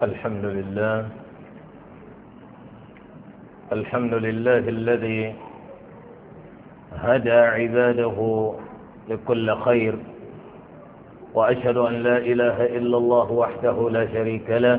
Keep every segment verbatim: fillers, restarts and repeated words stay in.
الحمد لله الحمد لله الذي هدى عباده لكل خير، وأشهد أن لا إله إلا الله وحده لا شريك له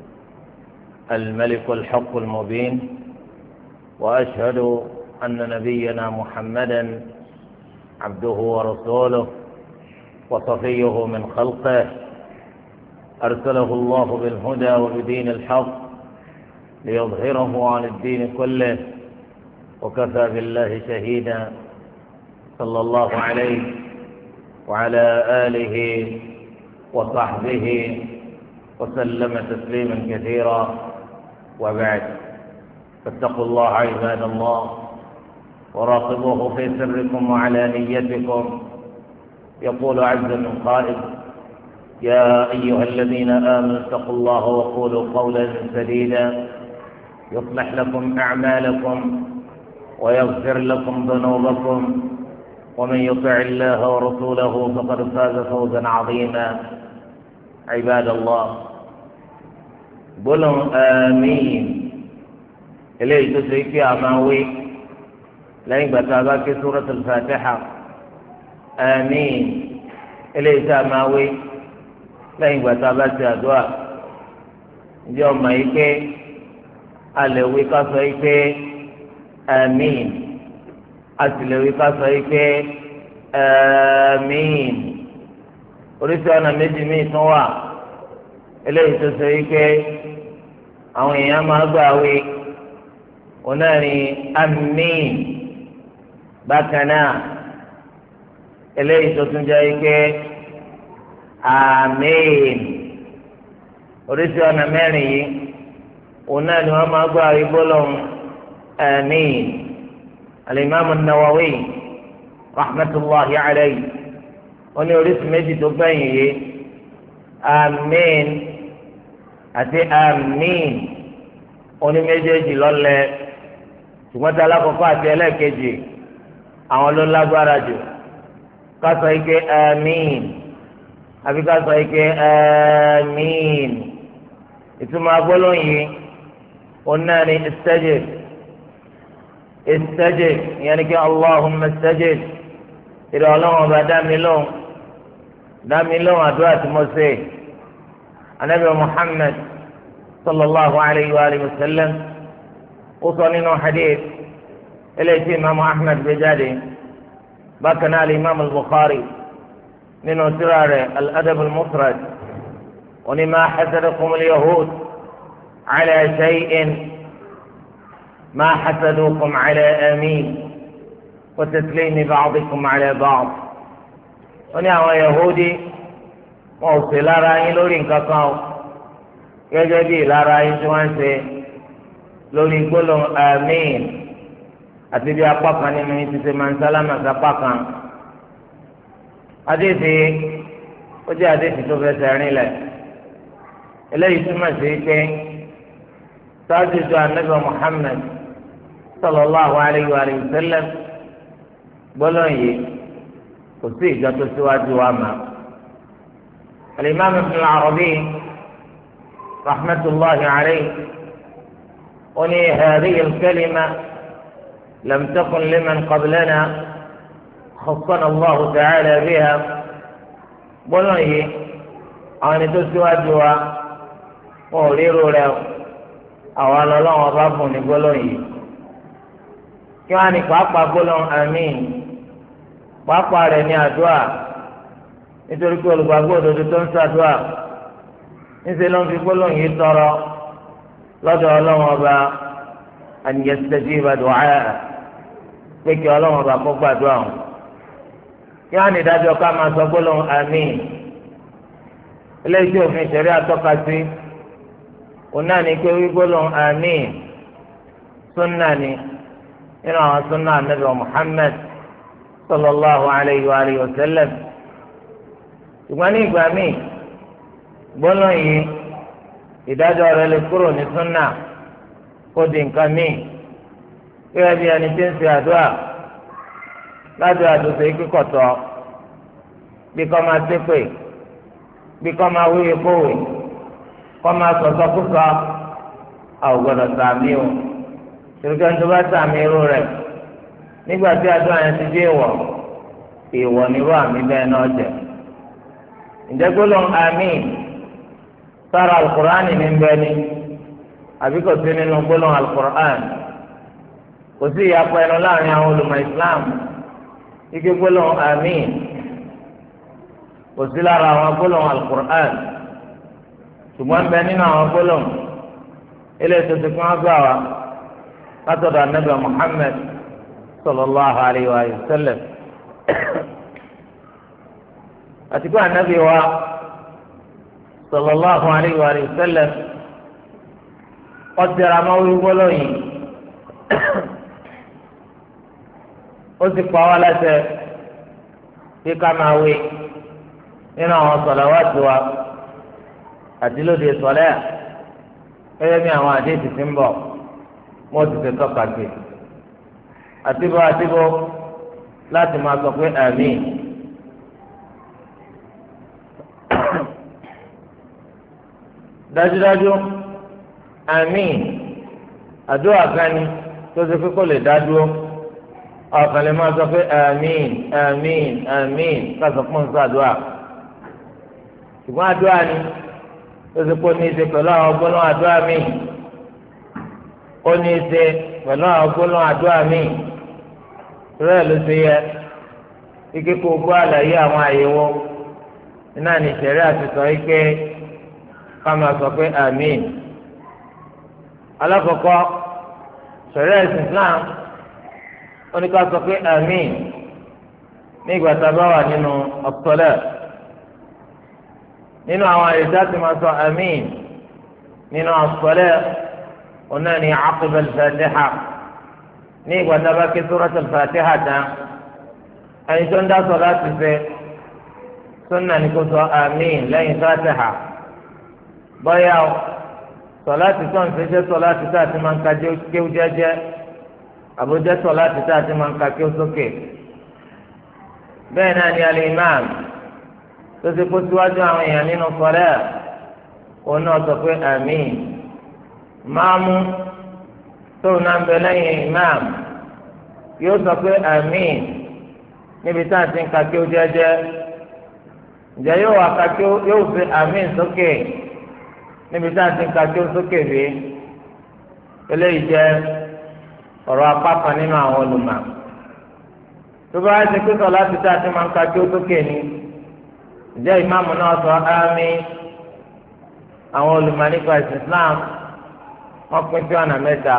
الملك الحق المبين، وأشهد أن نبينا محمدا عبده ورسوله وصفيه من خلقه، أرسله الله بالهدى وبدين الحق ليظهره عن الدين كله، وكفى بالله شهيدا، صلى الله عليه وعلى آله وصحبه وسلم تسليما كثيرا، وبعد، فاتقوا الله عباد الله وراقبوه في سركم وعلانيتكم. يقول عز من قائل: يا أيها الذين آمنوا اتقوا الله وقولوا قولا سديدا يصلح لكم أعمالكم ويغفر لكم ذنوبكم، ومن يطع الله ورسوله فقد فاز فوزا عظيما. عباد الله، قولوا آمين. إليه تسريك يا ماوي لين بتابعك سورة الفاتحة. آمين. إليه ساماوي lẹ́yìn ìgbà tá a bá ti àdúrà. ǹjẹ́ ọmọ yìí pé a lè wí ká sọ yìí pé àmín, a sì lè wí ká sọ yìí pé àmín. oríṣi ọ̀nà méjì míì tún wà eléyìí tó sọ yìí pé àwọn èèyàn máa gbà wí onáàrin àmín. bákan náà eléyìí tó tún jẹ́ yìí pé àmín. oríṣi ọ̀nà mẹ́rin yìí òun náà ni wọ́n máa gbọ́ àrígbólóhùn àmín. alimami nawawi rahmatulahi alayhi wọ́n ní oríṣi méjì tó gbẹ̀yìn yìí àmín àti àmín oní méjèèjì lọ́lẹ̀, ṣùgbọ́n tí alákọ̀ọ́kọ́ àti ẹlẹ́ẹ̀kejì àwọn ló lágbára jù. ká sọ ike àmín àbí ká sọ ike àmín. ìtumọ̀ agbólóhùn yìí òun náà ni istajib istajib, ìyẹn ni kí allahumma istajib, ìrẹ̀ ọlọ́run ọba dá mi lóhùn dá mi lóhùn àdúrà tí mo ṣe. anabi muhammad sallallahu alayhi wa alihi wa sallam ó sọ nínú hadith eléyìí tí imaamu ahmed gbé jáde, bákan náà alimami al-bukhari nínú tírà rẹ̀ al-adab al-mufrad ó ní ma hasadakum al-yahud ala shay'in ma hasadukum ala amin wa taslimi ba'dikum ala ba'd. ó ní àwọn yahudi wọn ò sí lára yín lórí nǹkan kan o gẹ́gẹ́ bí ìlara yín tí wọ́n ń ṣe lórí gbólóhùn àmín, àti bí apá kan nínú yín ti ṣe máa ń sálámà sápá kan. adéèdè ó jẹ́ adéèdè tó fẹsẹ̀ rìn lẹ̀. eléyìí túmọ̀ sí pé sáájú tó anabi muhammed sallallahu alayhi wa sallam gbólóhùn yìí kò sí ìjọ tó síwájú wa mà. alimami ibn al-arabi rahmatulahi alayhi ó ní hadhihi al-kalima lam takun liman qablana khassana Allahu ta'ala biha. gbólóhùn yìí àwọn ẹni tó síwájú wa wọn ò ríro rẹ̀ o, àwọn ọlọ́wọ́n bá fún ní gbólóhùn yìí. kí wọ́n á ní pàápàá gbólóhùn àmín, pàápàá rẹ̀ ní àdúrà, nítorí pé olùgbàgbọ́ òdodo tó ń ṣàdúrà níṣẹ́ ló ń fi gbólóhùn yìí tọrọ lọ́dọ̀ ọlọ́wọ́n ọba an yastajiba du'a, pé kí ọlọ́wọ́n ọba kó gbàdúrà wọn. kí wọ́n á ní ìdájọ́ ká máa sọ gbólóhùn àmín. eléyìí tí òfin ṣẹ̀rí àtọ́ka sí òun náà ní pé wí gbólóhùn àmín súnà ni nínú àwọn súnà ànábì muhammed sallallahu alayhi wa alihi wa sallam. ṣùgbọ́n ní ìgbà míì gbólóhùn yìí ìdájọ́ rẹ̀ lè kúrò ní súnà kó di nǹkan míì, gẹ́gẹ́ bí ẹni tí ń ṣe àdúrà láti àdúgbò ìkíkọ̀tọ̀ bí kò máa ṣépè bí kò máa wíwí kówè kọ́ máa sọ̀sọ́ kúsọ àwọn gbọ́dọ̀ sàmì o tìrìkẹ́ tó bá sàmì irú rẹ̀ nígbà tí àdúrà yẹn ti dé ìwọ̀ ìwọ̀ nírú àmì bẹ́ẹ̀ náà jẹ́ ǹjẹ́ gbólóhùn àmín sára alukur'ani ní bẹ́ẹ̀ ni àbí kò sí nínú gbólóhùn alukur'ani kò sí ìyapọ̀ ẹnu láàrin àwọn olùmọ̀ islam ike gbólóhùn àmín kò sí lára àwọn gbólóhùn alukur'ani ṣùgbọ́n bẹ́ẹ̀ nínú àwọn gbólóhùn ilé ìtòsí kí wọ́n gbà wá látọ̀dọ̀ anabi muhammed sallallahu alayhi wa sallam àti pé anabi wa sallallahu alayhi wa sallam ọtẹrẹ amáwé gbólóyìn ó sì pa wá láṣẹ kí ká máa wí nínú àwọn sọ̀làwátì wa àti lóde sọ̀lẹ́ gẹ́gẹ́ bí àwọn àdéhùn ti ń bọ̀ mo ti ṣe tọ́ka sí àtibọ́ àtibọ́ láti máa sọ pé àmín. dájúdájú àmín àdúrà kan ni tó ṣe pé kó lè dá dúró ọ̀kan lè máa sọ pé àmín àmín àmín káṣọ fún ṣàdúrà ṣùgbọ́n àdúrà ni tó ṣe pé ó ní í ṣe pẹ̀lú àwọn gbólóhùn àdúrà míì ó ní í ṣe pẹ̀lú àwọn gbólóhùn àdúrà míì rẹ̀ ló ṣe yẹ ike kó gbọ́ àlàyé àwọn àyẹ̀wò iná ní ìṣẹ̀rí àti sọ ike ká máa sọ pé àmín. alákọ̀ọ́kọ́ ìṣẹ̀rí ẹ̀sìn Islam ó ní ká sọ pé àmín ní ìgbà tá a bá wà nínú ọ̀pọ̀lẹ̀ nínú àwọn àyèjá tí máa sọ àmín nínú ọ̀pọ̀lẹ̀ ọ̀nà ní àqibal Fatiha ní ìgbà tá a bá ké suratul Fatiha tán ẹni tó ń dá sọ láti fẹ́ sunna ní kó sọ àmín lẹ́yìn Fatiha bọ́yá o sọláàtì tó ń ṣe sọláàtì tá a ti máa ń ka kéwú jẹ́jẹ́ àbújá sọláàtì tá a ti máa ń ka kéwú sókè bẹ́ẹ̀ náà ni al-imam tó ti kó síwájú àwọn èèyàn nínú sọlẹ́ òun náà sọ pé àmín máàmú tóun náà ń bẹ lẹ́yìn imam yóò sọ pé àmín níbi tá a ti ń ka kéwú jẹ́jẹ́ ǹjẹ́ yóò wá ka kéwú yóò fi àmín sókè níbi tá a ti ń ka kí ó sókè bí eléyìí jẹ́ ọ̀rọ̀ apá kan nínú àwọn olùmọ̀ tó bá ti pé sọ láti tá a ti máa ń ka kí ó sókè ní ìjẹ́ ìmáàmù náà sọ àmín àwọn olùmọ̀ nípa ìsìn Islam wọ́n pín sí ọ̀nà mẹ́ta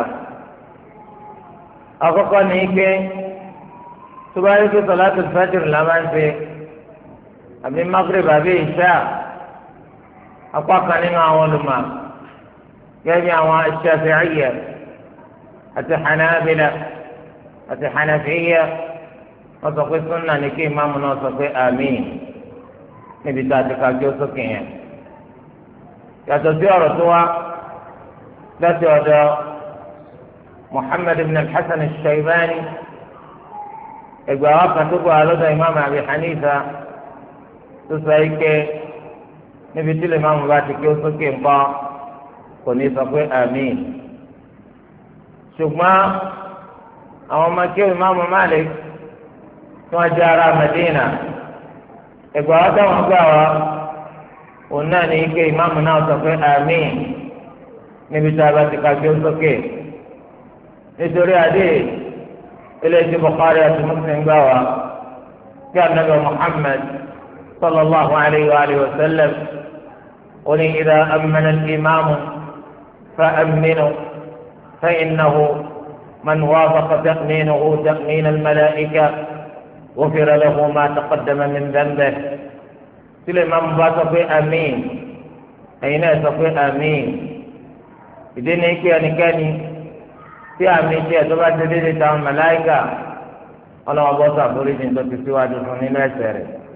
àkọ́kọ́ ní pé tó bá yẹ pé sọ láti fẹ́jìrì la máa ń ṣe àbí Maghrib àbí ìṣá apá kan nínú àwọn olùmọ̀ gẹ́gẹ́ bí àwọn Shafi'iyya àti Hanabila àti Hanafiyya wọ́n sọ pé sunna ní kí ìmáàmù náà sọ pé àmín níbi tá a ti ka kí ó sókè yẹn yàtọ̀ sí ọ̀rọ̀ tó wá láti ọ̀dọ̀ Muhammad ibn al-Hasan al-Shaybani ẹgbẹ́ àwọn kan tó kọ́ àlọ́dọ̀ ìmáàmù Abi Hanifa tó sọ yìí pé níbi tí lè máa mú bá ti kí ó sókè ńkọ́ kò ní sọ pé àmín ṣùgbọ́n àwọn ọmọ kí ìmáàmù Malik tí wọ́n jẹ́ ará Madina ẹgbẹ́ wa táwọn gbà wá òun náà ní ike ìmáàmù náà sọ pé àmín níbi tí a bá ti ka kí ó sókè nítorí adé eléyìí Bukhari àti Muslim gbà wá kí Ànábì Muhammad sallallahu alayhi wa alihi wa sallam قل إذا أمن الإمام فأمنوا فإنه من وافق تأمينه تأمين الملائكة غفر له ما تقدم من ذنبه سليمان باتوا أمين أين تقول أمين إذن يكي أنكاني في أمين شيء تبع تدري تام الملائكة أنا أبوسا فريد إن تسوى جسوني نسير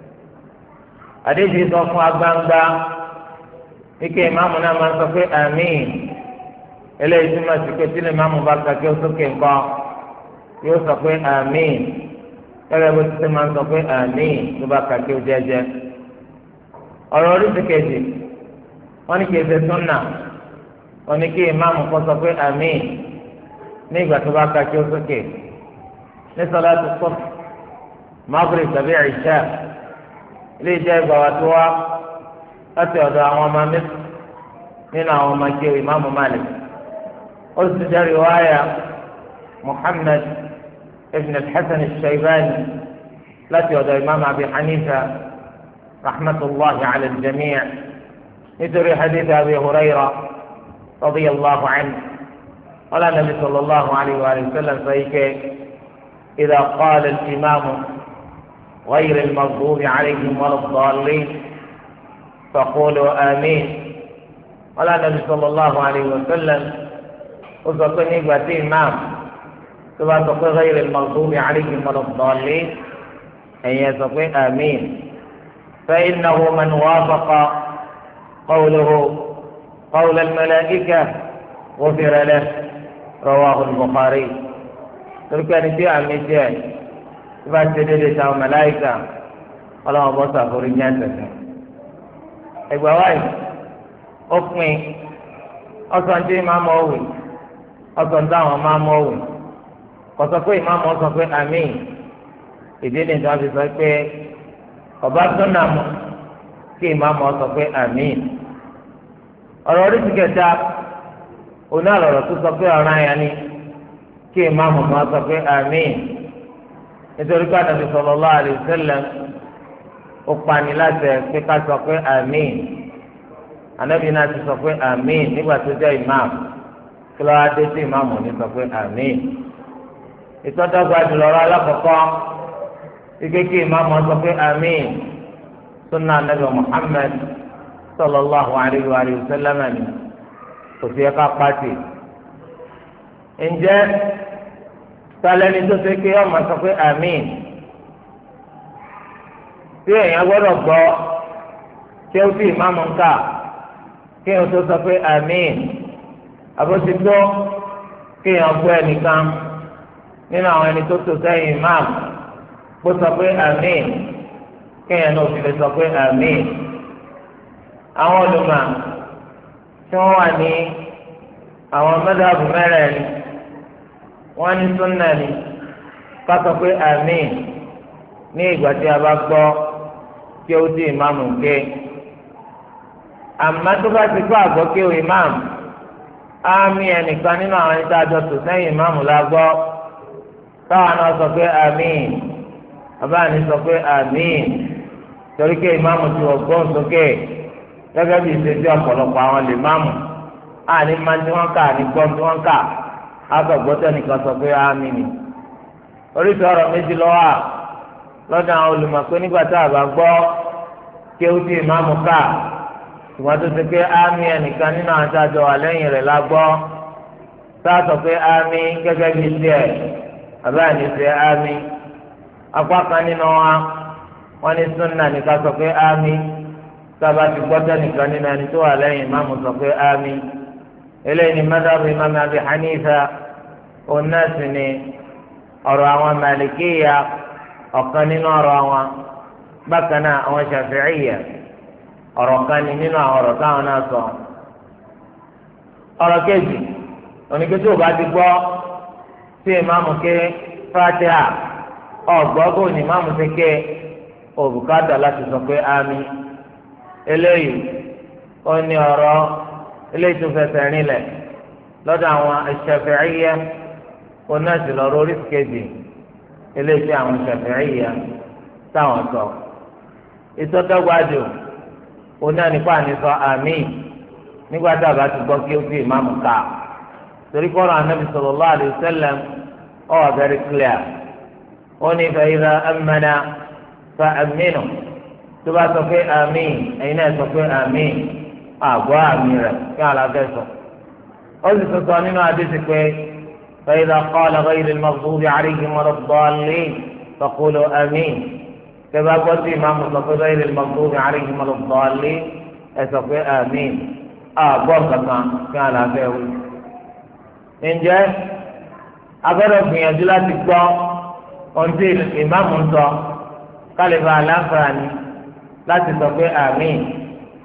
أدي صفوا أبانغا ike ìmáàmù náà máa ń sọ pé àmín eléyìí túmọ̀ sí pé tí lè máàmù bá ka kí ó sókè ńkọ́ yóò sọ pé àmín gẹ́gẹ́ bó ti ṣe máa ń sọ pé àmín tó bá ka kí ó jẹ́jẹ́. ọ̀rọ̀ oríṣi kejì wọ́n ní kí ẹsẹ̀ súnà wọ́n ní kí ìmáàmù kọ́ sọ pé àmín ní ìgbà tó bá ka kí ó sókè ní sọláàtù sọf maghrib tàbí ìṣá ilé ìjẹ́ ìgbà wa tó wá láti ọ̀dọ̀ àwọn ọmọ mi nínú àwọn ọmọ kéwì ìmáàmù Malik ó sì jẹ́ riwaya Muhammad ibn al-Hasan al-Shaybani láti ọ̀dọ̀ ìmáàmù Abi Hanifa rahmatulahi ala al-jami' nítorí hadith Abi Hurayra radiyallahu anhu wala nabi sallallahu alayhi wa sallam sayike idha qala al-imamu ghayr al-maghdubi alayhim wala ad-dallin faqulu amin wala nabi sallallahu alayhi wa sallam ó sọ pé nígbà tí imam tó bá sọ pé ghayr al-maghdubi alayhim wala ad-dallin ẹ̀yin sọ pé amin fa innahu man wafaqa qawluhu qawl al-malaikah ghufira lahu rawahu al-Bukhari torí pé ẹni tí àmì jẹ́ tí bá ti dédé sáwọn màláíkà ọlọ́wọ́n bọ́ sàkórí ní ẹsẹ̀ ẹgbẹ́ wáyé ó pin ọsàn tí ìmáàmù ọ̀wì ọsàn táwọn máàmù ọ̀wì kọ̀sọ́ pé ìmáàmù ọ̀sán pé àmín ìdí ni ìjọba fi sọ pé ọba tó nà mọ́ kí ìmáàmù ọ̀sán pé àmín ọ̀rọ̀ orí ti kẹta oní àlọ́rọ̀ tó sọ pé ọ̀ràn yẹn ni kí ìmáàmù kan sọ pé àmín nítorí pé Ànábì sallallahu alaihi wasallam ó pani láti pé ká sọ pé àmín Ànábì náà ti sọ pé àmín nígbà tó jẹ́ ìmáàmù kí ló wá dé sí ìmáàmù ní sọ pé àmín ìtọ́jọ́gba jùlọ alákọ̀ọ́kọ́ ike kí ìmáàmù sọ pé àmín sunna Ànábì Muhammad sallallahu alaihi wa sallam ni kò sí ẹ̀ka pàtì ǹjẹ́ sálẹ́ni tó ṣe pé ọmọ sọ pé àmín tí èèyàn gbọ́dọ̀ gbọ́ tí ó fi ìmáàmù ń kà kí èèyàn tó sọ pé àmín àbótítọ́ kí èèyàn gbọ́ ẹnìkan nínú àwọn ẹni tó tò sẹ́yìn ìmáàmù kó sọ pé àmín kí èèyàn náà fi lè sọ pé àmín àwọn olùmọ̀ tí wọ́n wà ní àwọn mẹ́dàbù mẹ́rẹ̀ẹ̀rin wọ́n ní súnà ní ká sọ pé àmín ní ìgbà tí a bá gbọ́ kí ó di ìmáàmù ké àmọ́ tó bá ti gbọ́ àgbọ́ kí ó ìmáàmù àmín ẹnìkan nínú àwọn ẹni tá a jọ tò sẹ́yìn ìmáàmù la gbọ́ táwọn náà sọ pé àmín bàbá mi sọ pé àmín torí pé ìmáàmù ti wọ̀ gbọ́n sókè gẹ́gẹ́ bí ìṣesí ọ̀pọ̀lọpọ̀ àwọn lè máàmù àní máa tí wọ́n kà àní gbọ́n tí wọ́n kà àgbọ̀gbọ́tẹ́ nìkan sọ pé àmín ni oríṣi ọ̀rọ̀ méjì lọ́wọ́ à lọ́dọ̀ àwọn olùmọ̀pé nígbà tá a bá gbọ́ kí ó ti ìmáàmù ká ìwọ́n tó ti pé àmín ẹnìkan nínú àwọn àjọ wà lẹ́yìn rẹ̀ la gbọ́ tá a sọ pé àmín gẹ́gẹ́ bí tiẹ̀ àbá àní ṣe àmín apá kan nínú wa wọ́n ní súnà ní ká sọ pé àmín sábà ti gbọ́ tẹ́nìkan nínú ẹni tó wà lẹ́yìn ìmáàmù sọ pé àmín eléyìí ni madhabu Imam Abi Hanifa òun náà sì ni ọ̀rọ̀ àwọn Malikiya ọ̀kan nínú ọ̀rọ̀ àwọn bákan náà àwọn Shafi'iyya ọ̀rọ̀ kan ní nínú àwọn ọ̀rọ̀ táwọn náà sọ. ọ̀rọ̀ kejì oníkejì ò bá ti gbọ́ tí ìmáàmù ké Fatiha ọ̀gbọ́gbọ́ ní ìmáàmù ti ké òbúkátà láti sọ pé àmín eléyìí ó ní ọ̀rọ̀ eléyìí tó fẹsẹ̀ rinlẹ̀ lọ́dọ̀ àwọn Shafi'iyya ó náà sì lọ́rọ̀ oríṣi kejì eléyìí tí àwọn Shafi'iyya táwọn sọ ìtọ́tọ́gbàdù ó náà nípa àníṣọ àmín nígbà tá a bá ti gbọ́ kí ó fi ìmáàmù ká torí kọ́ra Ànábì sallallahu alaihi wasallam ó wà very clear ó ní fa idha amana fa aminu tó bá sọ pé àmín ẹ̀yin náà sọ pé àmín àgọ́ àmín rẹ̀ kí aláfẹ́ sọ. ó sì tún sọ nínú àdéhùn pé fa idha qala ghayri al-maghdubi alayhim wala ad-dallin faqulu àmín tẹ́ bá gbọ́ sí ìmáàmù sọ pé ghayri al-maghdubi alayhim wala ad-dallin ẹ sọ pé àmín àgọ́ kankan kí aláfẹ́ wí. ǹjẹ́ agbọ́dọ̀ gbìyànjú láti gbọ́ ohun tí ìmáàmù sọ kálífà aláǹfààní láti sọ pé àmín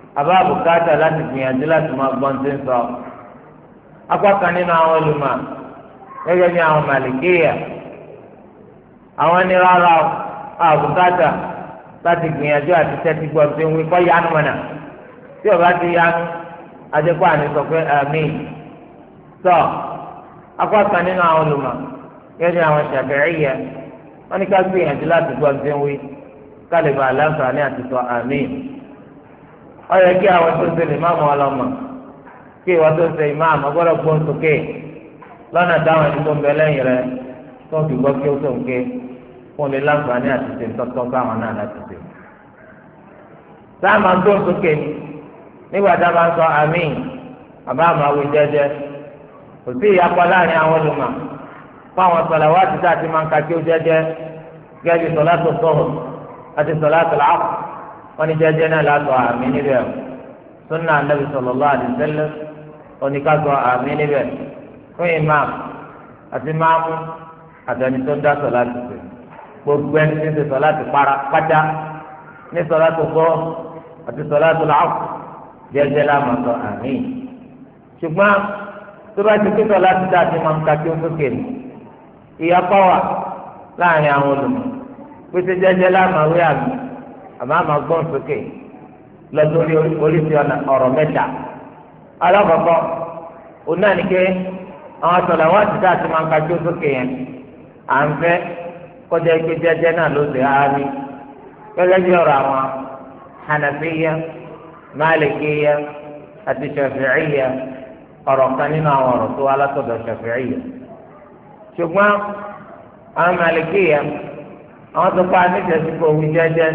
àbá bùkátà láti gbìyànjú láti máa gbọ́n tí ń sọ. apá kan nínú àwọn olùmọ̀ gẹ́gẹ́ bí àwọn màlìkéyà àwọn ní rárá àbùkátà láti gbìyànjú àti tẹ́tí gbọ́n tí ń wí kọ́ yánu mọ̀nà tí ọba ti yánu adékọ́ àní sọ pé àmín. tọ́ apá kan nínú àwọn olùmọ̀ gẹ́gẹ́ bí àwọn Ṣàfi'íyà wọ́n ní ká gbìyànjú láti gbọ́n tí ń wí kálíbà aláǹfààní àti sọ àmín. ó yẹ kí àwọn tó ń ṣe lè má mọ ọlọmọ kí ìwọ tó ń ṣe ìmáàmù ọgbọ́dọ̀ gbóhùn sókè lọ́nà táwọn ẹni tó ń bẹ lẹ́yìn rẹ tó ń fi gbọ́ kí ó tó ń ké fún lè láǹfààní àti ṣe tọ́tọ́ káwọn náà láti ṣe. sáà máa ń gbóhùn sókè ni nígbà tá a bá ń sọ àmín àbá àmọ́ wí jẹ́jẹ́ kò sí ìyapa láàrin àwọn olùmọ̀ fún àwọn sọ̀làwá àti tá a ti máa ń ka kí ó jẹ́jẹ́ gẹ́gẹ́ bí sọ̀látù zuhr àti sọ̀látù al-'asr wọ́n ní jẹ́jẹ́ náà látọ̀ àmín níbẹ̀ sunna anabi sallallahu alaihi wasallam oníkàtọ̀ àmín níbẹ̀ fún imam àti máàmù àtẹni tó ń dá sọ̀láàtì pé gbogbo ẹni tí ń ṣe sọ̀láàtì para pátá ní sọ̀láàtì zuhr àti sọ̀láàtì al-'asr jẹ́jẹ́ lámàtọ̀ àmín. ṣùgbọ́n tó bá ti pé sọ̀láàtì dá àti máa ń ka kí ó sókè ní ìyapa wà láàrin àwọn olùmọ̀ pété jẹ́jẹ́ lámàwé àmì àmọ́ àmọ́ gbọ́n sókè lọ́dún oríṣi ọ̀rọ̀ mẹ́ta. alákọ̀ọ́kọ́ òun náà ní pé àwọn sọ̀rọ̀ wá ti dá àti máa ń ka kí ó sókè yẹn à ń fẹ́ kọjá ike jẹ́jẹ́ náà ló ṣe áárí gẹ́gẹ́ bí ọ̀rọ̀ àwọn Hanafiyya Malikiyya àti Shafi'iyya ọ̀rọ̀ kan nínú àwọn ọ̀rọ̀ tó wá látọ̀dọ̀ Shafi'iyya. ṣùgbọ́n àwọn Malikiyya àwọn tó pa níjẹsí kò wí jẹ́jẹ́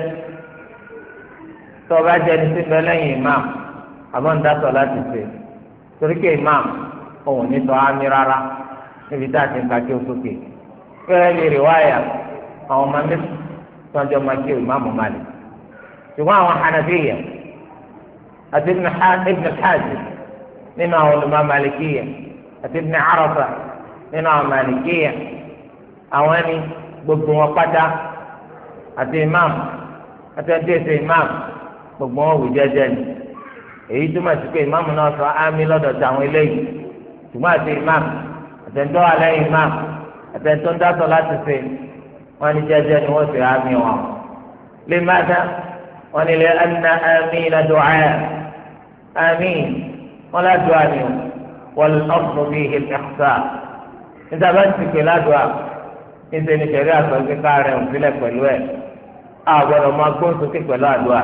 tó bá jẹ́ ní síbẹ̀ lẹ́yìn imam àbọ̀ ń dátọ̀ láti ṣe torí pé imam òun ní sọ ámì rárá níbi tá a ti ń ka kí o sókè fẹ́ẹ́ lè rí wáyà àwọn ọmọ mi tó ń jọ máa kí o imam Malik. ṣùgbọ́n àwọn Hanafiyya àti Ibn Hazm nínú àwọn olùmọ̀ Malikiyya àti Ibn Arafa nínú àwọn Malikiyya àwọn ẹni gbogbo wọn pátá àti imam àti ẹni tí èsè imam gbogbo wọn wù jẹ́jẹ́ ni èyí túmọ̀ sí pé imam náà sọ ámì lọ́dọ̀ tàwọn eléyìí ṣùgbọ́n àti imam àti ẹni tó wà lẹ́yìn imam àti ẹni tó ń dásọ láti ṣe wọn ní jẹ́jẹ́ ni wọ́n sì ámì wọn. lè má dá wọn ní lè ẹnà ámì lọ́dọ̀ àyà ámì wọn ládùú àmì wọn lọ́sùn bíi ìfẹ̀sà níta bá ti pè ládùú àmì níṣẹ́ ní sẹ̀rí àtọ̀ kíkà rẹ̀ ń sílẹ̀ pẹ̀lú ẹ̀ àgbọ̀dọ̀ máa gbóhùn sókè pẹ̀lú àdúrà.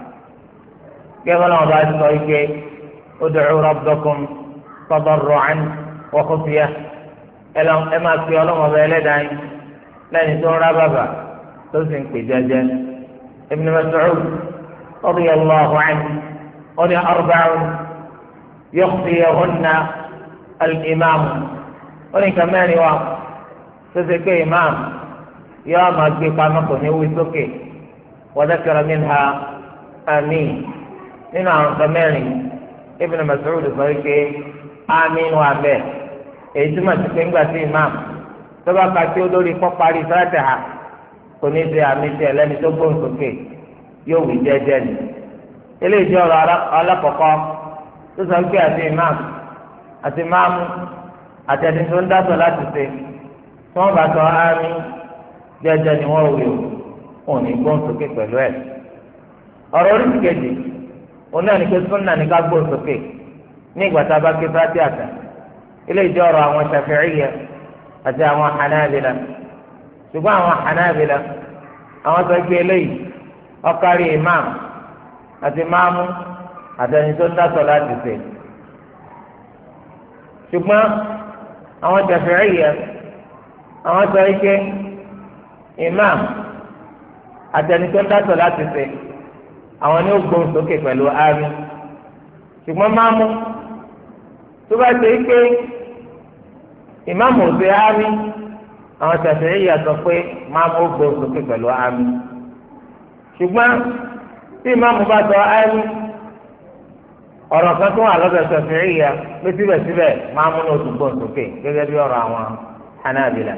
kẹ́wọ́n náà bá sọ ike ud'u rabbakum tadarru'an wa khufyah ẹ máa pe ọlọ́mọba ẹlẹ́dàá yín lẹ́ni tó ń rá bàbà tó sì ń pè jẹ́jẹ́. Ibn Mas'ud radiyallahu anhu ó ní arba'un yukhfiyahunna al-imam ó ní kàmẹ́rin wa sose ke imam yóò máa gbé pamọ́ kò ní wí sókè wa dhakara minha àmín nínú àwọn nǹkan mẹ́rin Ibn Mas'ud sọ pé àmín wà bẹ́ẹ̀ èyí túmọ̀ sí pé ńgbà tí imam tó bá ka tí ó lórí kọ́ parí Fatiha kò ní ṣe àmín tí ẹlẹ́ni tó gbóhùn sókè yóò wí jẹ́jẹ́ ni. eléyìí jẹ́ ọ̀rọ̀ alákọ̀ọ́kọ́ tó sọ pé àti imam àti máàmù àti ẹni tó ń dásọ láti ṣe tí wọ́n bá sọ àmín jẹ́jẹ́ ni wọ́n wí o ò ní gbóhùn sókè pẹ̀lú ẹ̀. ọ̀rọ̀ orí kejì òun náà ní pé súnà ní ká gbóhùn sókè ní ìgbà tá a bá ké Fátíhà tán. eléyìí jẹ́ ọ̀rọ̀ àwọn Ṣafi'iyya àti àwọn Hanabila ṣùgbọ́n àwọn Hanabila àwọn sọ pé eléyìí ó kárí imam àti máàmù àti ẹni tó ń dásọ láti ṣe. ṣùgbọ́n àwọn Ṣafi'iyya àwọn sọ ike imam àtẹni tó ń dásọ láti ṣe àwọn ní ó gbóhùn sókè pẹ̀lú àmín ṣùgbọ́n máàmù tó bá ṣe ike imam ò ṣe àmín àwọn Ṣafi'iyya sọ pé máàmù ó gbóhùn sókè pẹ̀lú àmín ṣùgbọ́n tí imam bá sọ àmín ọ̀rọ̀ kan tó wà lọ́dọ̀ Ṣafi'iyya pé síbẹ̀síbẹ̀ máàmù náà ó tún gbóhùn sókè gẹ́gẹ́ bí ọ̀rọ̀ àwọn Hanabila.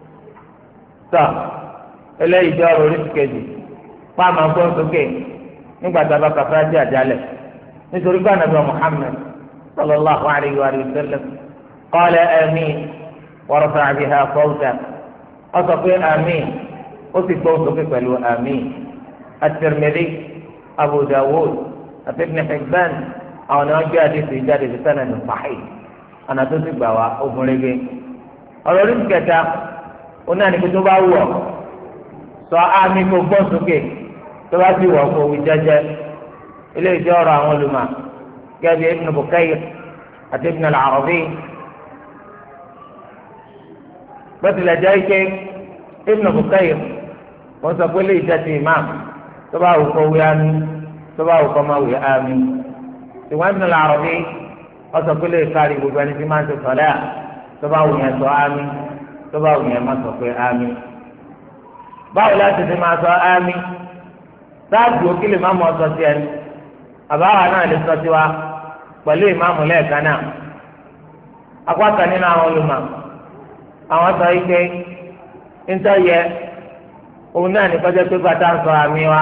tọ eléyìí jẹ́ ọ̀rọ̀ oríṣi kejì pàmò gbọ́n sókè nígbà tá a bá kàfá sí àjálẹ̀ nítorí pé ànábì Muhammad sallallahu alayhi wa sallam qala àmín wa rafa'a biha sawta ó sọ pé àmín ó sì gbọ́ sókè pẹ̀lú àmín. at-Tirmidhi Abu Dawud àti Ibn Hibban àwọn ni wọ́n gbé àdéhùn ìjáde sí sanad sahih àná tó ti gbà wá ogun rege. ọ̀rọ̀ orí kẹta oní àníkú tó bá wù ọ́ sọ àmì kò gbọ́ sókè tó bá sì wọ̀ kó wí jẹ́jẹ́ ilé ìjọ ọ̀rọ̀ àwọn olùmọ̀ gẹ́gẹ́ bí Ibn Bukayr àti Ibn al-Arabi. bẹ́tìlẹ̀ jẹ́ ike Ibn Bukayr wọ́n sọ pé lè jẹ́ ti imam tó bá wù kó wí àmì tó bá wù kó má wí àmì. ìwọ́n Ibn al-Arabi wọ́n sọ pé lè kárí gbogbo ẹni tí máa ń ṣe sọ̀lá tó bá wù yẹn sọ àmì tó bá wù yẹn má sọ pé àmì. báwo láti fi máa sọ àmì sáàbù òkìlì máa mọ ọsọ sí ẹni àbáwá náà lè sọ sí wa pẹ̀lú ìmáàmù lẹ́ẹ̀kan náà. apáta nínú àwọn olùmọ̀ àwọn sọ yìí pé níta yẹ òun náà ní kọjá pé gbàtà ń sọ àmì wa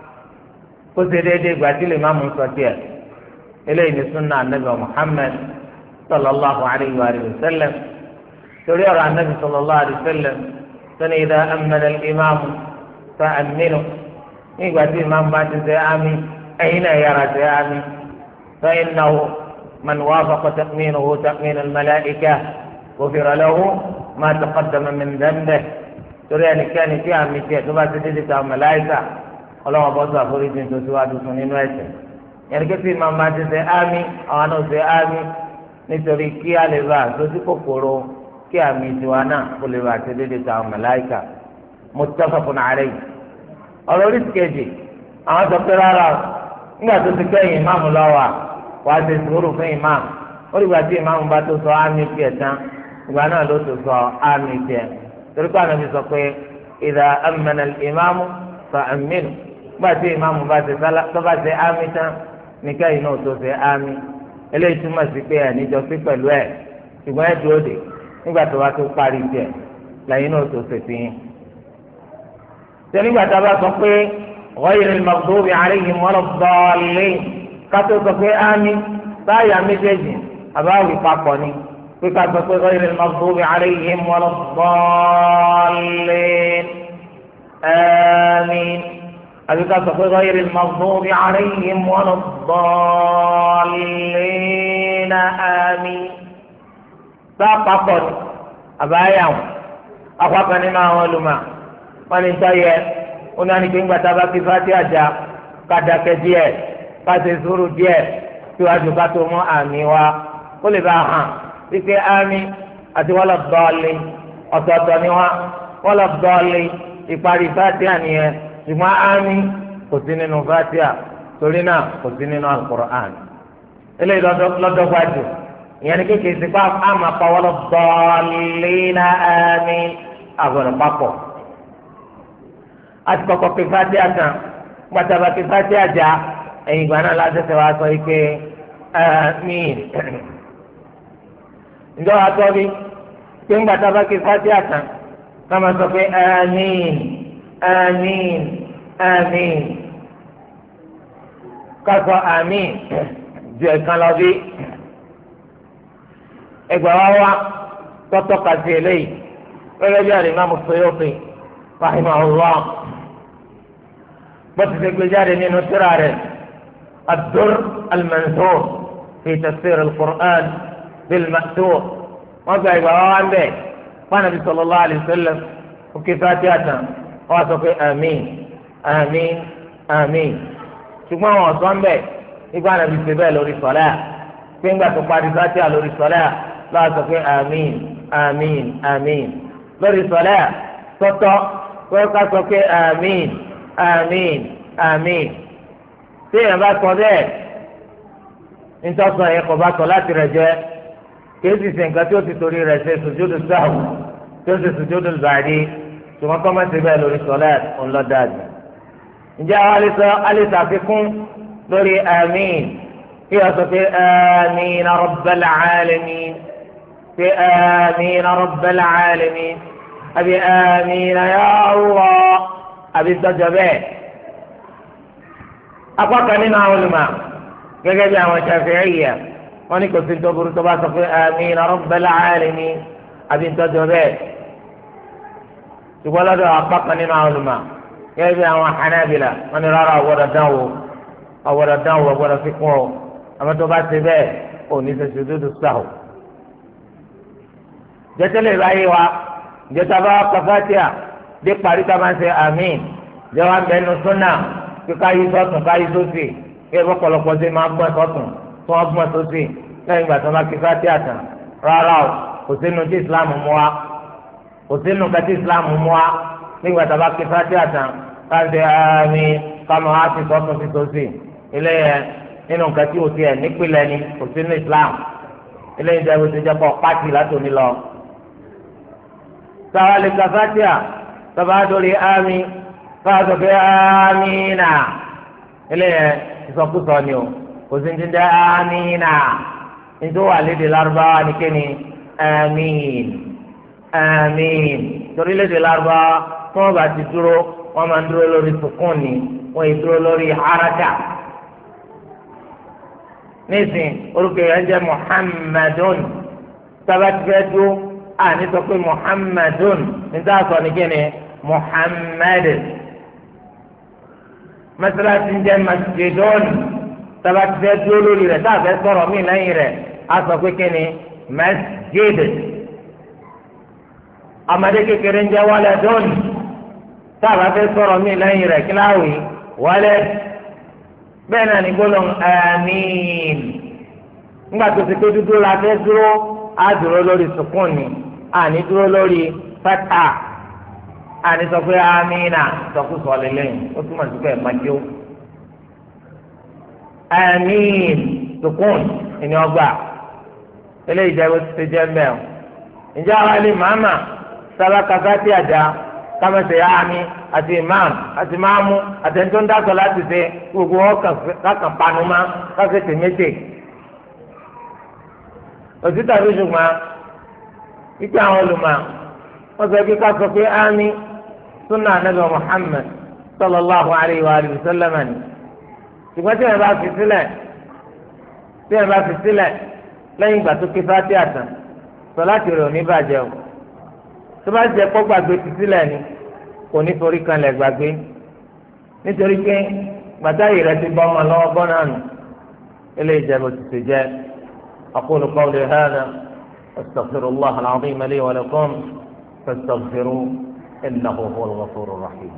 kó ṣe déédéé gbà tí lè máàmù sọ sí ẹ eléyìí ní sunna anabi Muhammad sallallahu alayhi wa sallam torí ọ̀rọ̀ anabi sallallahu alayhi wa sallam sani idha amana al-imamu fa aminu nígbà tí ìmáàmù bá ti ṣe àmì ẹ̀yin náà yára ṣe àmì fa innahu man wafaqa ta'minuhu ta'min al-mala'ika ghufira lahu ma taqaddama min dhanbihi torí ẹnikẹ́ni tí àmì tiẹ̀ tó bá ti dé ta màláíkà ọlọ́wọ́n bọ́ sọ àforíjì tó síwájú fún nínú ẹ̀ṣẹ̀ yẹn kí tí ìmáàmù bá ti ṣe àmì àwọn náà ṣe àmì nítorí kí a lè bá àtúntí kòkòrò kí àmì tiwa náà kó lè bá ti dé ta màláíkà muttafaqun alayhi. ọ̀rọ̀ oríṣi kejì àwọn sọ pé rárá nígbà tó ti kẹ́yìn ìmáàmù lọ́wọ́ wà á ti sùúrù fún ìmáàmù ó dìgbà tí ìmáàmù bá tó sọ àmì tiẹ̀ tán ìgbà náà ló tó sọ àmì tiẹ̀ torí pé Ànábì sọ pé idha ammana al-imamu fa amminu nígbà tí ìmáàmù bá ti sálá tó bá ti àmì tán ní kẹ́yìn náà tó ṣe àmì eléyìí túmọ̀ sí pé ẹ̀ níjọ sí pẹ̀lú ẹ̀ ṣùgbọ́n ẹ̀ dúró dè nígbà tó bá tó parí tiẹ̀ lẹ́yìn náà tó ṣe fihàn. sẹ́nígbà tá a bá sọ pé ghayril maghdubi alayhim waladdallin kátó sọ pé ámì táyà méjèèjì àbáwí papọ̀ ni pé ká sọ pé ghayril maghdubi alayhim waladdallin àmín àbí ká sọ pé ghayril maghdubi alayhim waladdallin àmín tá papọ̀ ni àbáyàwó apákan nínú àwọn olùmọ̀ wọn ní sọ yẹ wọn náà ní pé ńgbà tá a bá fi fati àjà ká dákẹ́ díẹ̀ ká ṣe sùúrù díẹ̀ síwájú ká tó mú àmì wa ó lè bá a hàn wípé àmì àti wala ddallin ọ̀tọ̀ọ̀tọ̀ ni wọn wala ddallin ìparí fati àníyẹn ṣùgbọ́n àmì kò sí nínú fati à torí náà kò sí nínú al-Qur'an eléyìí lọ́dọ́gbàjù ìyẹn ní kékeré sí pa àmà pa wala ddallin àmì àgọ̀dọ̀ papọ̀ àti kọ́kọ́ pé fati àtàn gbàtàbà pé fati àjà ẹ̀yìn ìgbà náà lásìkò wa sọ pé àmín ǹjọ́ wa tọ́ bí pé gbàtàbà pé fati àtàn kàmá sọ pé àmín àmín àmín kásọ àmín ju ẹ̀kan lọ bí ẹgbẹ́ wa wá tọ́tọ́ kàtí eléyìí gẹ́gẹ́ bí al-Imam Suyuti rahimahullah bọ́sì ṣe gbé jáde nínú tírà rẹ̀ ad-Durr al-Mansur fi tafsir al-Qur'an bil-Ma'thur wọ́n gba ìgbà wá ń bẹ̀ fún Ànábì sallallahu alayhi wa sallam òkè Fatiha tán wọ́n sọ pé àmín àmín àmín ṣùgbọ́n àwọn ọ̀sán ń bẹ̀ nígbà Ànábì ṣe bẹ́ẹ̀ lórí sọ̀lá pé ńgbà tó parí Fatiha lórí sọ̀lá lọ́wọ́ sọ pé àmín àmín àmín lórí sọ̀lá tọ́tọ́ wọ́n ká sọ pé àmín àmín àmín tí èèyàn bá sọ bẹ́ẹ̀ nítòsọ yẹn kò bá sọ láti rẹ̀ jẹ́ kí èsì ṣe nǹkan tí ó ti torí rẹ̀ ṣe sùjúdù sáhù tí ó ṣe sùjúdù bàdí ṣùgbọ́n kọ́ mọ́sí bẹ́ẹ̀ lórí sọ̀lá ńlọ́dàdì. ǹjẹ́ àwọn alẹ́sà àfikún lórí àmín kí wọ́n sọ pé àmín rabbal alamin pé àmín rabbal alamin àbí àmín ya Allah àbí tọ́jọ́ bẹ́ẹ̀ apá kan nínú àwọn olùmọ̀ gẹ́gẹ́ bí àwọn Shafi'iyya wọ́n ní kò sí tó burú tó bá sọ pé àmín rabbal alamin àbí ntọ́jọ́ bẹ́ẹ̀ ṣùgbọ́n lọ́dọ̀ apá kan nínú àwọn olùmọ̀ gẹ́gẹ́ bí àwọn Hanabila wọ́n ní rárá ọ̀gbọ́dọ̀ dánwò ọ̀gbọ́dọ̀ dánwò ọ̀gbọ́dọ̀ fi kún ọ àmọ́ tó bá ti bẹ́ẹ̀ ò ní ṣe sujudu sahw. jẹ́tẹ́lẹ̀ báyìí wa jẹ́tà bá kọ́fàtíà dé parí ká máa ń ṣe àmín jẹ́ wá bẹ́ẹ̀nu súnà kí káyí sọ́tún káyí sósì kí ẹ̀fọ́ pọ̀lọpọ̀ sí máa gbọ́n sọ́tún tí wọ́n gbọ́n sósì lẹ́yìn ìgbà tó máa kí fàtíà tán rárá o kò sínú tí Islam mú wa kò sínú kẹ́tí Islam mú wa nígbà tó bá kí fàtíà tán ká ṣe àmín ká máa fi sọ́tún sí sósì ilé yẹn nínú nǹkan tí o ti ẹ̀ nípìnlẹ̀ ni kò sínú Islam ilé yẹn jẹ́ bó ti jẹ́ pọ̀ pátì látòní lọ. sáwálì kàfátíà tọ́ba dórí àmín fáwọn sọ̀kẹ́ àmínà ilé yẹn ìsọkúsọ ni o kò sí ní jẹ́ àmínà nítorí wà lédè lárúbáwá ni kéne àmín àmín torí lédè lárúbáwá tí wọ́n bá ti dúró wọ́n máa ń dúró lórí sukùn ni wọ́n yìí dúró lórí haraka nísìn orúkọ yẹn jẹ́ muhammadun tabatibẹ́dù àní sọ pé muhammadun níta sọ ní kíni muhammad masalasi ń jẹ́ masjidun tabatibẹ́dù lórí rẹ̀ táàbẹ̀ sọ̀rọ̀ mí lẹ́yìn rẹ̀ á sọ pé kíni masjid amadé kékeré ń jẹ́ waladun táàbẹ̀ sọ̀rọ̀ mí lẹ́yìn rẹ̀ kíláwì walad. bẹ́ẹ̀ náà ní gbólóhùn àmín ńgbà tó ti pé dúdú la fẹ́ dúró á dúró lórí sukùn ni àní dúró lórí fata àní sọ pé àmínà sọkúsọ lélẹ́yìn ó túmọ̀ sí pé ẹ̀ máa jó àmín sukùn ìní ọgbà eléyìí jẹ́ bó ti jẹ́ mbẹ́ o ǹjẹ́ àwọn ilé màmá sábà kàkà tí a dá kámẹ́sẹ̀ yá mi àti imam àti maamu àti ẹni tó ń dàgbọ́ láti ṣe gbogbo wọn kàn panu ma káfí tèméjì. òtítà bí ṣùgbọ́n ikú àwọn olùmọ̀ wọ́n sọ pé ká sọ pé ámì sunna anabi Muhammad sallallahu alayhi wa sallam ni. ṣùgbọ́n tí wọ́n bá fi sílẹ̀ tí wọ́n bá fi sílẹ̀ lẹ́yìn ìgbà tó ké Fátíhà tán sọ láti rẹ̀ òní bàjẹ́ o. tó bá jẹ́ kó gbàgbé ti sílẹ̀ ni kò ní forí kan lẹ̀ gbàgbé nítorí pé gbàdáyì rẹ ti bọ́ ọmọ lọ́wọ́ gbọ́nà nù eléyìí jẹ́ bó ti ṣe jẹ́ aqulu qawli hadha astaghfirullaha al-azim li wa lakum fastaghfiruhu innahu huwal ghafurur rahim.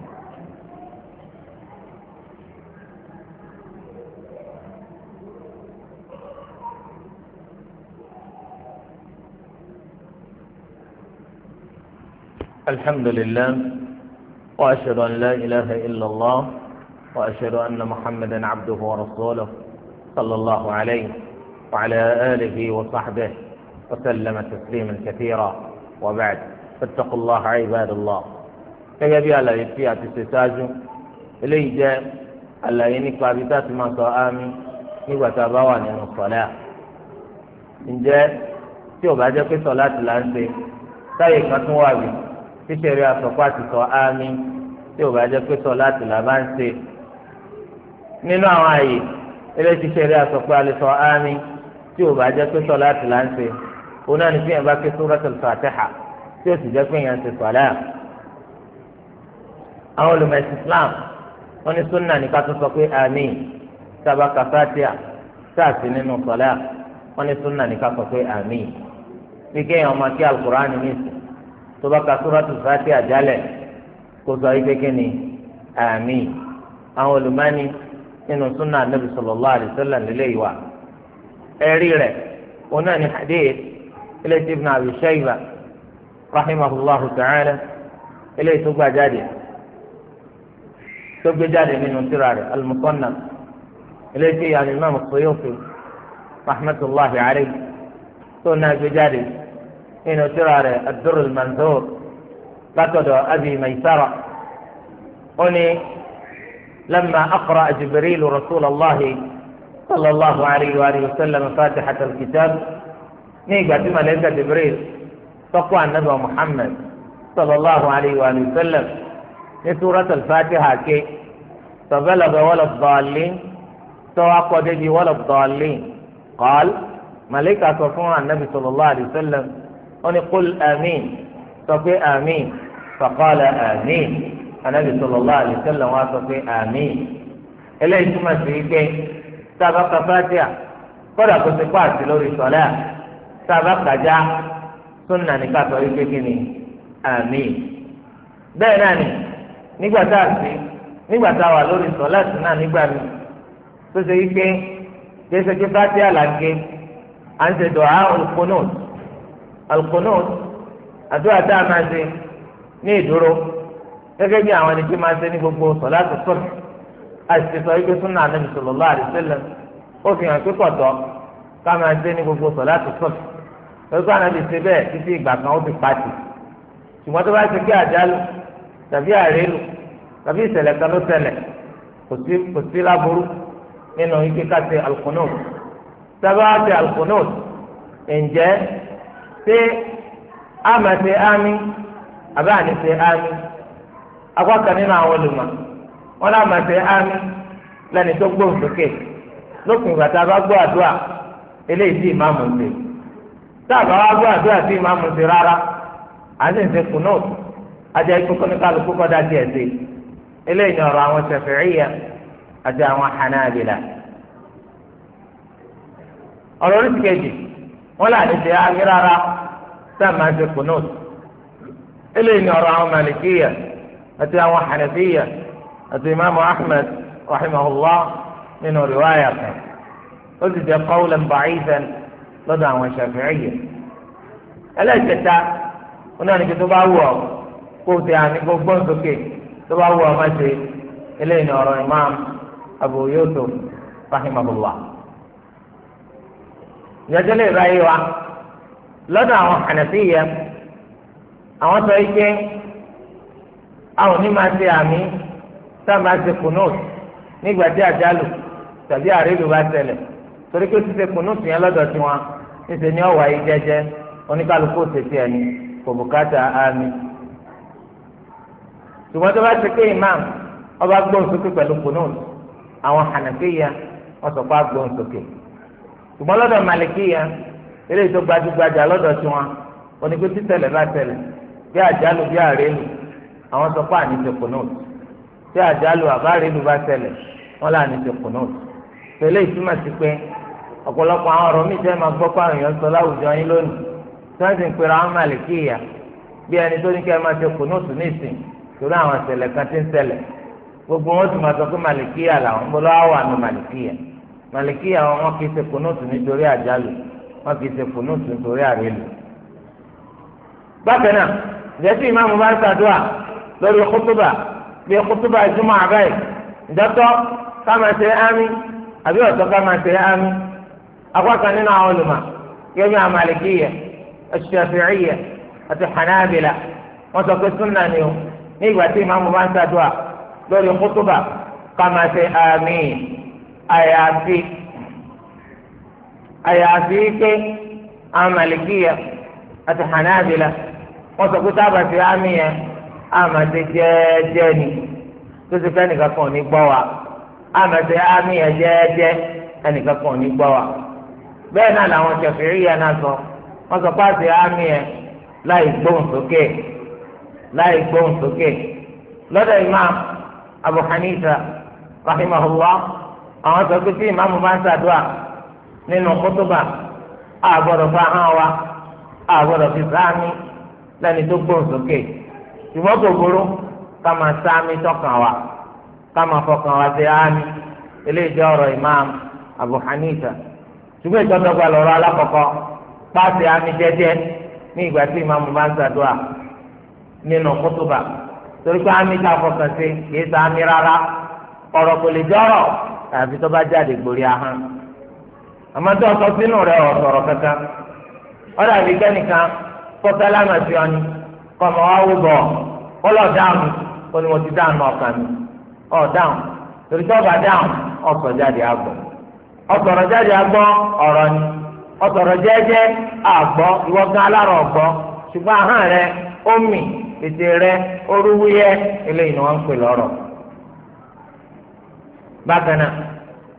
الحمد لله وأشهد أن لا إله إلا الله وأشهد أن محمدا عبده ورسوله صلى الله عليه وعلى آله وصحبه وسلم تسليما كثيرا وبعد فاتقوا الله عباد الله كيف على يفيا تستاج إليه جاء ألا ينك بذات ما صامي nígbà tá a bá wà nínú sọlá ǹjẹ́ tí o bá jẹ́ pé sọlá ti là ń ṣe táyé kan tún wà wí tíṣẹ̀rí àsọ̀kọ́ àti sọ ámì tí o bá jẹ́ pé sọlá ti là bá ń ṣe nínú àwọn àyè ilé tíṣẹ̀rí àsọ̀kọ́ àlè sọ ámì tí o bá jẹ́ pé sọlá ti là ń ṣe òun náà ní fi hàn bá ké Suratul Fatiha tí o sì jẹ́ pé yẹn ń ṣe sọlá. àwọn olùmọ̀ẹ́sì Islam wọ́n ní sunna ní ká tó sọ pé àmín sábà ka Fatiha sáàsì nínú sọlá wọ́n ní sunna ní ká sọ pé àmín bí kéèyàn máa kí Al-Qur'ani ní ìsìn tó bá ka Suratul Fatiha jálẹ̀ kó sọ yìí kékeré ní àmín. àwọn olùmọ̀ẹ́ni nínú sunna Nabi sallallahu alaihi wasallam nílé ìwà ẹ̀rí rẹ̀ òun náà ní hadith ilé tí Ibn Abi Shayba rahimahullahu ta'ala ilé tó gbà jáde tó gbé jáde nínú tírà rẹ̀ al-Musannaf ilé tí al-Imam as-Suyuti rahmatullahi alayhi tó náà gbé jáde nínú tírà rẹ̀ ad-Durr al-Manthur látọ̀dọ̀ Abi Maysara ó ní lamma aqra'a Jibril rasulallahi sallallahu alayhi wa sallam fatihata al-kitab ní ìgbà tí malayika Jibril tọ́kọ̀ anabi Muhammad sallallahu alayhi wa sallam ní surat al-Fatiha ké فبلغ ولا الضالين توقع دي ولا الضالين قال ملك صفوان النبي صلى الله عليه وسلم أن يقول آمين صفي آمين فقال آمين النبي صلى الله عليه وسلم وصفي آمين إليه ثم سيكي سبق فاتحة قد أقول سيقات لوري صلاة سبق جاء سنة نكات ويكيني آمين بيناني nígbà tá a sí nígbà tá a wà lórí sọláàtì náà nígbà mi tó ṣe wípé jésù bá dé àlàgé à ń ṣe dùá al-qunut al-qunut àdúrà tá a máa ṣe ní ìdúró gẹ́gẹ́ bí àwọn ẹni tí máa ṣe ní gbogbo sọláàtì sọ̀rọ̀ àti sọ wípé súnà Ànábì sallallahu alaihi wasallam ó fi hàn pé pọ̀tọ́ ká máa ṣe ní gbogbo sọláàtì sọ̀rọ̀ lọ́sọ̀ Ànábì ṣe bẹ́ẹ̀ títí ìgbà kan ó fi pàtì ṣùgbọ́n tó bá ṣe kí àjálù tàbí àrélu tàbí ìṣẹ̀lẹ̀ kan ló ṣẹlẹ̀ kò sí kò sí láburú nínú ike ká ṣe al-qunut sábà ṣe al-qunut ǹjẹ́ ṣé àmà ṣe àmì àbá àní ṣe àmì akọ́kàn nínú àwọn olùmọ̀ wọn náà máa ṣe àmì lẹ́ni tó gbóhùn sókè lópin ìgbà tá a bá gbọ́ àdúrà eléyìí tí ìmáàmù ń ṣe tá a bá wá gbọ́ àdúrà tí ìmáàmù ń ṣe rárá àti ń ṣe qunut ajá ikú ní kálukú kọ́dá díẹ̀ sí eléyìí ni ọ̀rọ̀ àwọn Ṣafi'iyya àti àwọn Hanabila. ọ̀rọ̀ oríṣi kejì wọ́n là ní ṣe àmì rárá sáà máa ṣe qunut eléyìí ni ọ̀rọ̀ àwọn Malikiyya àti àwọn Hanafiyya àti imaamu Ahmad rahimahullah nínú riwaya kan ó sì jẹ́ qawlan da'ifan lọ́dọ̀ àwọn Ṣafi'iyya. ẹlẹ́kẹta wọn náà ní kí tó bá wù ọ́ kó o ti àní kó gbọ́n sókè tó bá wù ọ́ má ṣe eléyìí ní ọ̀rọ̀ imam Abu Yusuf rahimahullah. ìyájọ́ lè ra yìí wa lọ́dọ̀ àwọn Hanafiyya àwọn sọ ike àwọn oní máa ṣe àmì sáà máa ṣe qunut nígbà tí àjálù tàbí àrélu bá ṣẹlẹ̀ torí pé ṣíṣe qunut yẹn lọ́dọ̀ tiwọn níṣẹ́ ni ọ̀wà yìí jẹ́jẹ́ oníkálukú ṣètì ẹni kò bùkátà àmì. ṣùgbọ́n tó bá ṣe pé imam ọba gbóhùn sókè pẹ̀lú qunut àwọn Hanafiyya wọ́n sọ pé á gbóhùn sókè. ṣùgbọ́n lọ́dọ̀ Malikiyya eléyìí tó gbajúgbajà lọ́dọ̀ tiwọn onígbé títẹ̀lẹ̀ bá tẹ̀lẹ̀ bí àjálù bí àrélu àwọn sọ pé àní ṣe qunut bí àjálù àbá àrélu bá tẹ̀lẹ̀ wọ́n là ní ṣe qunut. tẹ̀lé ìtumọ̀ sí pé ọ̀pọ̀lọpọ̀ àwọn ọ̀rọ̀ míì tẹ́ máa gbọ́ pé àwọn èèyàn sọ láwùjọ yín lónìí tí wọ́n sì ń pera àwọn Malikiyya bí ẹni tó ní kí ẹ máa ṣe qunut nísìn torí àwọn ìṣẹ̀lẹ̀ kan ti ń ṣẹlẹ̀ gbogbo wọn sì máa sọ pé Malikiyya làwọn ń bọ́ lọ́wọ́ wà ní Malikiyya Malikiyya wọn kì í ṣe qunut nítorí àjálù wọn kì í ṣe qunut nítorí àrélu. bákan náà ìjẹ́sí ìmáàmù bá ń ṣàdúrà lórí kútúbà bí kútúbà ìjùmọ̀ àbáyé ìjọ́tọ́ ká máa ṣe ámì àbí ọ̀tọ́ ká máa ṣe ámì. akọ́kàn nínú àwọn olùmọ̀ gẹ́gẹ́ bí àwọn Malikiyya Ash-Shafi'iyya àti Hanabila wọ́n sọ pé súnà ni o ní ìgbà tí ìmáàmù bá ń ṣàdúrà lórí kútúbà ká máa ṣe ámì àyàfi àyàfi pé àwọn Malikiyya àti Hanabila wọ́n sọ pé tábà sí ámì yẹn àmàṣe jẹ́ẹ́jẹ́ ni tó ti fẹ́ nìkan kan ò ní gbọ́ wa àmàṣe ámì yẹn jẹ́ẹ́jẹ́ ẹnìkan kan ò ní gbọ́ wa. bẹ́ẹ̀ náà làwọn Ṣafi'iyya náà sọ wọ́n sọ pé àti ámì yẹn láì gbóhùn sókè láì gbóhùn sókè. lọ́dọ̀ Imam Abu Hanifa rahimahullah àwọn sọ pé tí ìmáàmù bá ń ṣàdúrà nínú kútúbà àgbọ̀dọ̀ fa hàn wa àgbọ̀dọ̀ fi sáàmì lẹ́ni tó gbóhùn sókè ṣùgbọ́n kò burú ká máa sáàmì tọkàn wa ká máa fọkàn wa sí ámì eléyìí jẹ́ ọ̀rọ̀ Imam Abu Hanifa ṣùgbọ́n ìjọba lọ́rọ̀ alákọ̀ọ́kọ́ pàṣẹ ámì jẹ́jẹ́ ní ìgbà tí ìmáàmù bá ń ṣàdúrà nínú kútúbà torí pé ámì tá a fọkàn sí kìí sáàmì rárá ọ̀rọ̀ kò lè jọ́rọ̀ àfi tó bá jáde gbòòrì ahọ́n àmọ́ tó ọkọ̀ sínú rẹ̀ ọ̀sọ̀rọ̀ kankan ọ̀rọ̀ àbí kẹ́nìkan kọ́sálámà sí ọ ni kọ́mọ wa wú bọ̀ kọ́lọ̀ dáhùn kó ni mo ti dáhùn ọkàn mi ọ̀ dáhùn torí tó bá dáhùn ọ̀sọ̀ jáde àgbọ̀ ọ̀sọ̀rọ̀ jáde àgbọ̀ ọ̀rọ̀ ni ọ̀sọ̀rọ̀ jẹ́jẹ́ àgbọ̀ ìwọ gan alárọ̀ ọ̀gbọ́ ṣùgbọ́n ahọ́n rẹ ó mì ètè rẹ ó rúwúyẹ́ eléyìí ni wọ́n ń pè lọ́rọ̀. bákan náà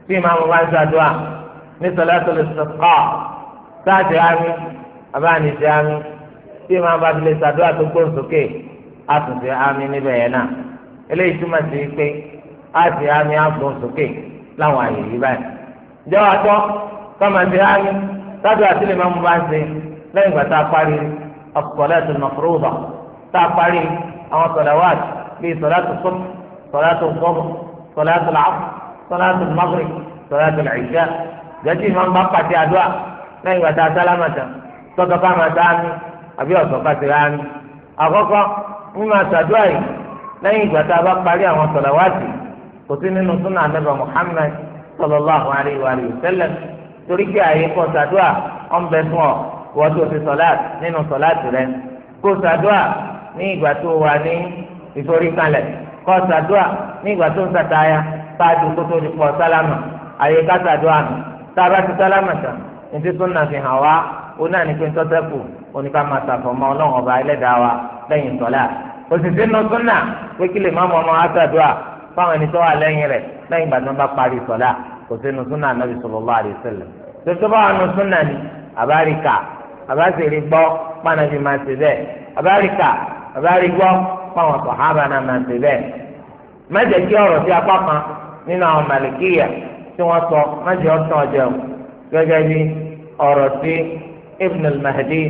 tí ìmáàmù bá ń ṣàdúrà ní salatul istisqa sáàtì àmì abáàníṣe àmì tí ìmáàmù bá fi lè ṣàdúrà tó gbóhùn sókè àtúnṣe àmì níbẹ̀ yẹn náà eléyìí túmọ̀ sí pé àti àmì àgbọ̀n sókè láwọn àyè yìí báyìí. ǹjẹ́ wàá tọ́ kọ́mọ̀tì àmì sáàtì àti lè máa mú bá ń ṣe lẹ́yìn ìgbà tá a parí as-salatul mafruḍa tá a parí àwọn salawat bíi salatu subh salatu dhuhr salatu al-'asr salatu al-maghrib salatu al-'isha jẹ́tí ìmáà ń bá pàṣẹ àdúrà lẹ́yìn ìgbà tá a sálámàtà tọ́tọ́ ká máa dá àmì àbí ọ̀tọ̀ ká ti rá àmì. àkọ́kọ́ mímọ àtàdúrà yìí lẹ́yìn ìgbà tá a bá parí àwọn sọ̀làwátì kò sí nínú súnà ànábì Muhammad sallallahu alayhi wa sallam torí pé àyè kọ́ sàdúrà ọ̀nbẹ fún ọ wọ́n tó ti sọ̀láàtì nínú sọ̀láàtì rẹ kó sàdúrà ní ìgbà tó wà ní ìforíkalẹ̀ kó sàdúrà ní ìgbà tó ń sàtáyà sáájú kó tó di pọ̀ sálámà àyè ká sàdúrà nù tá a bá ti sálámà tán ní ti súnà fi hàn wá ó náà ní pé ń tọ́sẹ́kù oníkà máa sàfọ̀mọ́ ọlọ́run ọba ẹlẹ́dàá wa lẹ́yìn sọ̀lá òsìsẹ́ nù súnà pé kí lè má mọ ọmọ àtàdúrà fáwọn ẹni tó wà lẹ́yìn rẹ̀ lẹ́yìn ìgbà tó ń bá parí sọ̀lá òsìsẹ́ nù súnà nàbì sallallahu alaihi wasallam tó bá wà nù súnà ni àbáríkà àbáṣe gbọ́ pànàbí máa ṣe bẹ́ẹ̀ àbáríkà àbárí gbọ́ pàwọn sàhábà náà máa ṣe bẹ́ẹ̀ má jẹ́ kí ọ̀rọ̀ sí apá kan nínú àwọn màlìkíyà tí wọ́n sọ má jẹ́ ọ̀tàn ọ̀jẹ̀ gẹ́gẹ́ bí ọ̀rọ̀ sí ibn al-mahdi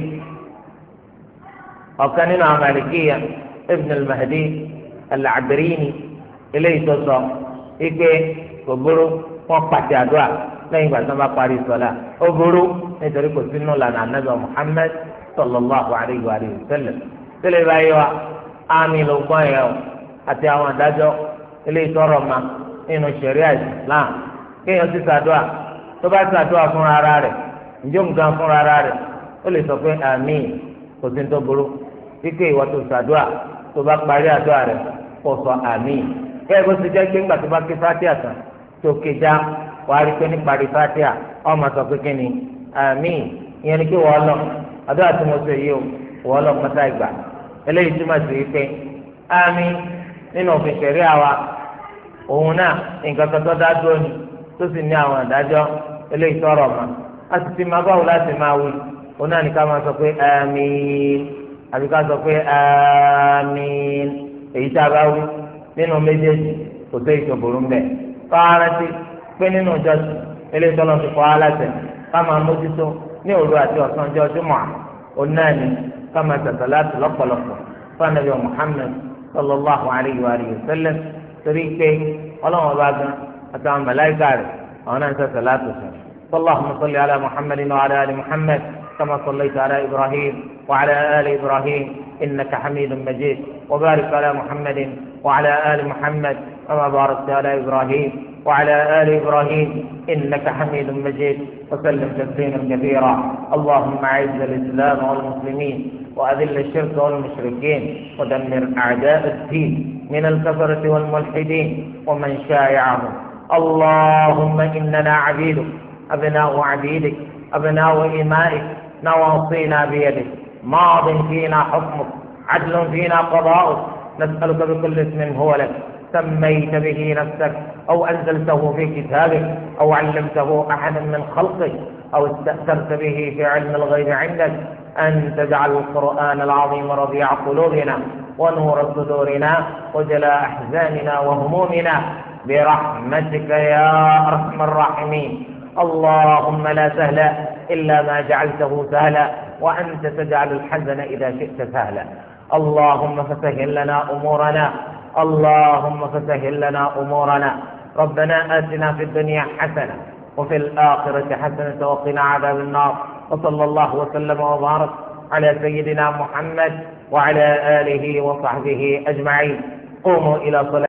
ọ̀kan nínú àwọn màlìkíyà ibn al-mahdi al-abrini eléyìí tó sọ ike kò burú wọn pàṣẹ àdúrà lẹ́yìn ìgbà tí wọ́n bá parí sọlá ó burú nítorí kò sínú lànà anábì muhammed sallallahu alayhi wa sallam tẹ́lẹ̀ báyìí wa àmì ló gbọ́n yẹn o àti àwọn adájọ́ eléyìí tọrọ ma nínú ṣẹ̀ríà islam kéèyàn ti ṣàdúrà tó bá ṣàdúrà fúnra ara rẹ̀ ǹjọ́ nǹkan fúnra ara rẹ̀ ó lè sọ pé àmín kò sí tó burú kíkẹ́ ìwọ tó ṣàdúrà tó bá parí àdúrà rẹ̀ kó sọ àmín kẹ́ẹ̀ bó ti jẹ́ pé ńgbà tó bá ké fatiha tán tó kéjà wàá rí pé ní parí fatiha ọ̀ máa sọ pé kí ni àmín ìyẹn ni kí wọ́n lọ àdúrà tí mo ṣe yìí o wọ́n lọ pátá ìgbà eléyìí túmọ̀ sí wípé àmín nínú òfin ṣẹ̀ríà wa òun náà nǹkan kan tó dá dúró ni tó sì ní àwọn àdájọ́ eléyìí tọrọ ma a sì ti máa báwo láti máa wí òun náà ní ká máa sọ pé àmín àbí ká sọ pé àmín èyí tá a bá wí nínú méjèèjì kò tó ìṣòbòrò ń bẹ fárántì pé nínú ìjọsìn eléyìí tọ́lọ́ ti kọ́ aláṣẹ ká máa mójútó ní òru àti ọ̀sán ọjọ́ jùmọ̀ òun náà ní ká máa tẹ̀sán láti lọ́pọ̀lọpọ̀ fún Ànábì Muhammad sallallahu alayhi wa sallam torí pé ọlọ́run ọba gan àtàwọn màláíkà rẹ̀ àwọn náà ń tẹ̀sán láti sùn. اللهم صل على محمد وعلى ال محمد كما صليت على ابراهيم وعلى ال ابراهيم انك حميد مجيد وبارك على محمد وعلى ال محمد كما باركت على ابراهيم وعلى ال ابراهيم انك حميد مجيد وسلم تسليما كثيرا. اللهم اعز الاسلام والمسلمين واذل الشرك والمشركين ودمر اعداء الدين من الكفرة والملحدين ومن شايعهم. اللهم اننا عبيدك أبناء عبيدك أبناء إمائك نواصينا بيدك ماض فينا حكمك عدل فينا قضاؤك نسألك بكل اسم هو لك سميت به نفسك أو أنزلته في كتابك أو علمته أحدا من خلقك أو استأثرت به في علم الغيب عندك أن تجعل القرآن العظيم ربيع قلوبنا ونور صدورنا وجلاء أحزاننا وهمومنا برحمتك يا أرحم الراحمين. اللهم لا سهل إلا ما جعلته سهلا وأنت تجعل الحزن إذا شئت سهلا. اللهم فسهل لنا أمورنا اللهم فسهل لنا أمورنا. ربنا آتنا في الدنيا حسنة وفي الآخرة حسنة وقنا عذاب النار. وصلى الله وسلم وبارك على سيدنا محمد وعلى آله وصحبه أجمعين. قوموا إلى صلاة